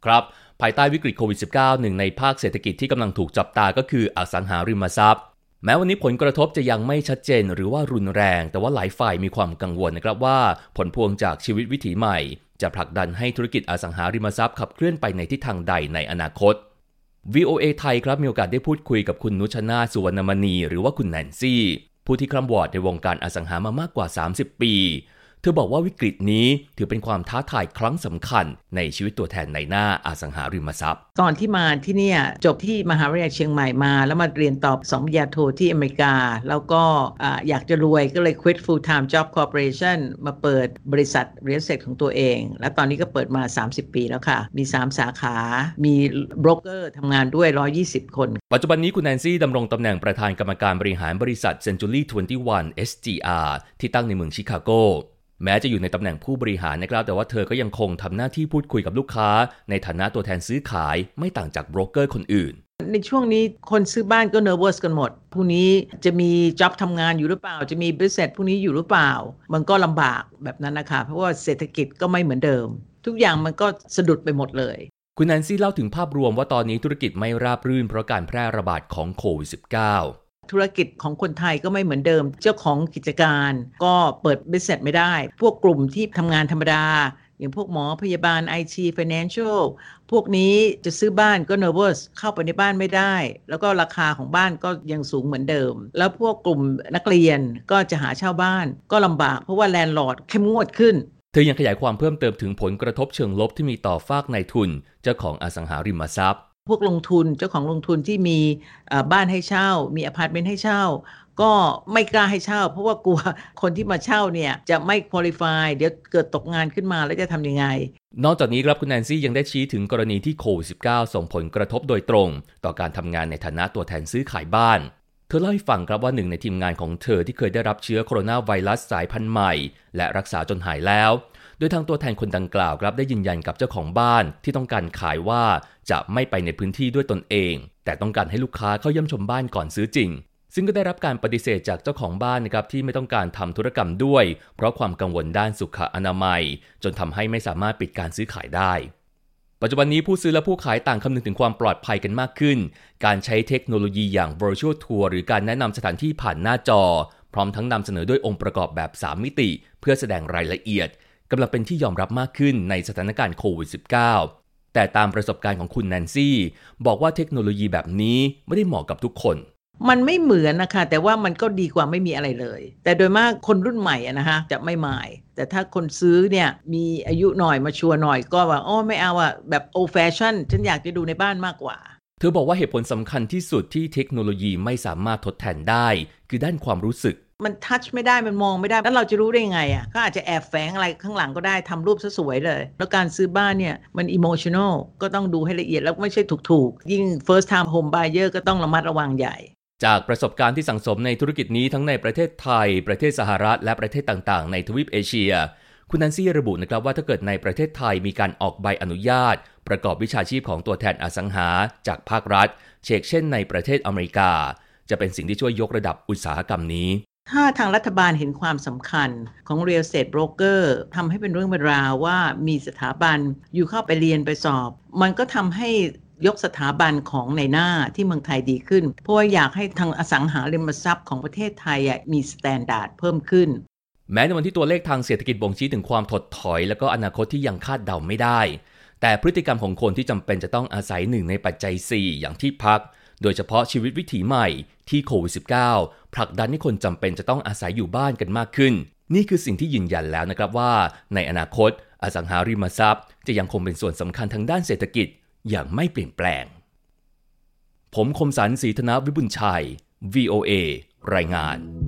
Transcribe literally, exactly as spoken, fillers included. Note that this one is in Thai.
ครับภายใต้วิกฤตโควิด สิบเก้า หนึ่งในภาคเศรษฐกิจที่กำลังถูกจับตาก็คืออสังหาริมทรัพย์แม้วันนี้ผลกระทบจะยังไม่ชัดเจนหรือว่ารุนแรงแต่ว่าหลายฝ่ายมีความกังวลนะครับว่าผลพวงจากชีวิตวิถีใหม่จะผลักดันให้ธุรกิจอสังหาริมทรัพย์ขับเคลื่อนไปในทิศทางใดในอนาคต วี โอ เอ ไทยครับมีโอกาสได้พูดคุยกับคุณนุชนาถ สุวรรณมณีหรือว่าคุณแนนซี่ผู้ที่คร่ำวอร์ดในวงการอสังหามามากกว่าสามสิบปีเธอบอกว่าวิกฤตนี้ถือเป็นความท้าทายครั้งสำคัญในชีวิตตัวแทนในหน้าอสังหาริมทรัพย์ตอนที่มาที่นี่จบที่มหาวิทยาลัยเชียงใหม่มาแล้วมาเรียนต่อสองปริญญาโทที่อเมริกาแล้วก็อยากจะรวยก็เลย quit full time job corporation มาเปิดบริษัท real estate ของตัวเองและตอนนี้ก็เปิดมาสามสิบปีแล้วค่ะมีสามสาขามีโบรกเกอร์ทำงานด้วยหนึ่งร้อยยี่สิบคนปัจจุบันนี้คุณแนนซี่ดำรงตำแหน่งประธานกรรมการบริหารบริษัท Century ยี่สิบเอ็ด เอส จี อาร์ ที่ตั้งในเมืองชิคาโกแม้จะอยู่ในตำแหน่งผู้บริหารนะครับแต่ว่าเธอก็ยังคงทำหน้าที่พูดคุยกับลูกค้าในฐานะตัวแทนซื้อขายไม่ต่างจากโบรกเกอร์คนอื่นในช่วงนี้คนซื้อบ้านก็ nervous กันหมดพรุ่งนี้จะมี job ทำงานอยู่หรือเปล่าจะมี business พรุ่งนี้อยู่หรือเปล่ามันก็ลำบากแบบนั้นนะคะเพราะว่าเศรษฐกิจก็ไม่เหมือนเดิมทุกอย่างมันก็สะดุดไปหมดเลยคุณแนนซี่เล่าถึงภาพรวมว่าตอนนี้ธุรกิจไม่ราบรื่นเพราะการแพร่ระบาดของโควิด สิบเก้าธุรกิจของคนไทยก็ไม่เหมือนเดิมเจ้าของกิจการก็เปิด business ไม่ได้พวกกลุ่มที่ทำงานธรรมดาอย่างพวกหมอพยาบาล ไอ ที Financial พวกนี้จะซื้อบ้านก็ nervous เข้าไปในบ้านไม่ได้แล้วก็ราคาของบ้านก็ยังสูงเหมือนเดิมแล้วพวกกลุ่มนักเรียนก็จะหาเช่าบ้านก็ลำบากเพราะว่าแลนด์ลอร์ดเข้มงวดขึ้นเธอยังขยายความเพิ่มเติมถึงผลกระทบเชิงลบที่มีต่อฝากนายทุนเจ้าของอสังหาริมทรัพย์พวกลงทุนเจ้าของลงทุนที่มีบ้านให้เช่ามีอพาร์ตเมนต์ให้เช่าก็ไม่กล้าให้เช่าเพราะว่ากลัวคนที่มาเช่าเนี่ยจะไม่คุริฟายเดี๋ยวเกิดตกงานขึ้นมาแล้วจะทำยังไงนอกจากนี้ครับคุณแนนซี่ยังได้ชี้ถึงกรณีที่โควิด สิบเก้า ส่งผลกระทบโดยตรงต่อการทำงานในฐานะตัวแทนซื้อขายบ้านเธอเล่าให้ฟังครับว่าหนึ่งในทีมงานของเธอที่เคยได้รับเชื้อโคโรนาไวรัสสายพันธุ์ใหม่และรักษาจนหายแล้วโดยทางตัวแทนคนดังกล่าวครับได้ยืนยันกับเจ้าของบ้านที่ต้องการขายว่าจะไม่ไปในพื้นที่ด้วยตนเองแต่ต้องการให้ลูกค้าเข้าเยี่ยมชมบ้านก่อนซื้อจริงซึ่งก็ได้รับการปฏิเสธจากเจ้าของบ้านนะครับที่ไม่ต้องการทำธุรกรรมด้วยเพราะความกังวลด้านสุขอนามัยจนทำให้ไม่สามารถปิดการซื้อขายได้ปัจจุบันนี้ผู้ซื้อและผู้ขายต่างคำนึงถึงความปลอดภัยกันมากขึ้นการใช้เทคโนโลยีอย่าง virtual tour หรือการแนะนำสถานที่ผ่านหน้าจอพร้อมทั้งนำเสนอด้วยองค์ประกอบแบบสามมิติเพื่อแสดงรายละเอียดกำลังเป็นที่ยอมรับมากขึ้นในสถานการณ์โควิด สิบเก้า แต่ตามประสบการณ์ของคุณแนนซี่บอกว่าเทคโนโลยีแบบนี้ไม่ได้เหมาะกับทุกคนมันไม่เหมือนนะคะแต่ว่ามันก็ดีกว่าไม่มีอะไรเลยแต่โดยมากคนรุ่นใหม่อะนะคะจะไม่หมายแต่ถ้าคนซื้อเนี่ยมีอายุหน่อยมาชัวร์หน่อยก็ว่าอ๋อไม่เอาอะแบบ old fashion ฉันอยากจะดูในบ้านมากกว่าเธอบอกว่าเหตุผลสำคัญที่สุดที่เทคโนโลยีไม่สามารถทดแทนได้คือด้านความรู้สึกมันทัชไม่ได้มันมองไม่ได้แล้วเราจะรู้ได้ยังไงอ่ะเขาอาจจะแอบแฝงอะไรข้างหลังก็ได้ทำรูปสวยๆเลยแล้วการซื้อบ้านเนี่ยมันอิโมชัน a ลก็ต้องดูให้ละเอียดแล้วไม่ใช่ถูกๆยิ่ง first time home buyer ก็ต้องระมัดระวังใหญ่จากประสบการณ์ที่สั่งสมในธุรกิจนี้ทั้งในประเทศไทยประเทศสหรัฐและประเทศต่างๆในทวีปเอเชียคุณแนนซี่ระบุนะครับว่าถ้าเกิดในประเทศไทยมีการออกใบอนุญาตประกอบวิชาชีพของตัวแทนอสังหาจากภาครัฐเช่นในประเทศอเมริกาจะเป็นสิ่งที่ช่วยยกระดับอุตสาหกรรมนี้ถ้าทางรัฐบาลเห็นความสำคัญของ Real Estate Broker ทำให้เป็นเรื่องเป็นราวว่ามีสถาบันอยู่เข้าไปเรียนไปสอบมันก็ทำให้ยกสถาบันของในหน้าที่เมืองไทยดีขึ้นเพราะว่าอยากให้ทางอสังหาริมทรัพย์ของประเทศไทยมีสแตนดาร์ดเพิ่มขึ้นแม้ในวันที่ตัวเลขทางเศรษฐกิจบ่งชี้ถึงความถดถอยและก็อนาคตที่ยังคาดเดาไม่ได้แต่พฤติกรรมของคนที่จำเป็นจะต้องอาศัยหนึ่งในปัจจัยสี่อย่างที่พักโดยเฉพาะชีวิตวิถีใหม่ที่โควิด สิบเก้า ผลักดันให้คนจำเป็นจะต้องอาศัยอยู่บ้านกันมากขึ้นนี่คือสิ่งที่ยืนยันแล้วนะครับว่าในอนาคตอสังหาริมทรัพย์จะยังคงเป็นส่วนสำคัญทางด้านเศรษฐกิจอย่างไม่เปลี่ยนแปลงผมคมสันต์ ศรีธนวิบุญชัย วี โอ เอ รายงาน